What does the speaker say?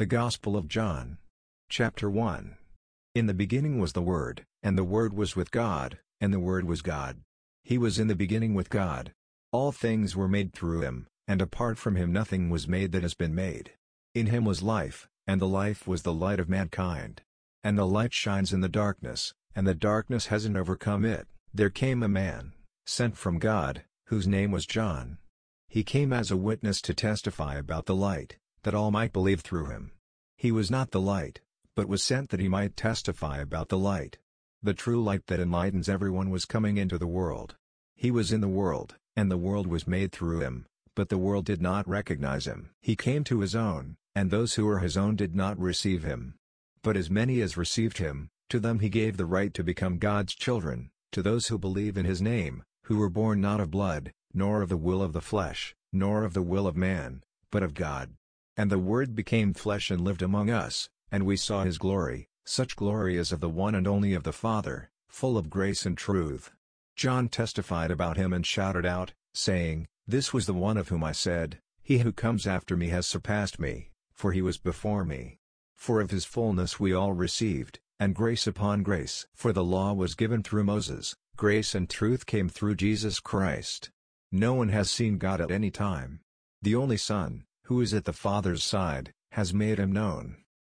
The Gospel of John. Chapter 1. In the beginning was the Word, and the Word was with God, and the Word was God. He was in the beginning with God. All things were made through him, and apart from him nothing was made that has been made. In him was life, and the life was the light of mankind. And the light shines in the darkness, and the darkness hasn't overcome it. There came a man, sent from God, whose name was John. He came as a witness to testify about the light, that all might believe through him. He was not the light, but was sent that he might testify about the light. The true light that enlightens everyone was coming into the world. He was in the world, and the world was made through him, but the world did not recognize him. He came to his own, and those who were his own did not receive him. But as many as received him, to them he gave the right to become God's children, to those who believe in his name, who were born not of blood, nor of the will of the flesh, nor of the will of man, but of God. And the Word became flesh and lived among us, and we saw his glory, such glory as of the one and only of the Father, full of grace and truth. John testified about him and shouted out, saying, "This was the one of whom I said, He who comes after me has surpassed me, for he was before me." For of his fullness we all received, and grace upon grace. For the law was given through Moses, grace and truth came through Jesus Christ. No one has seen God at any time. The only Son, who is at the Father's side, has made him known.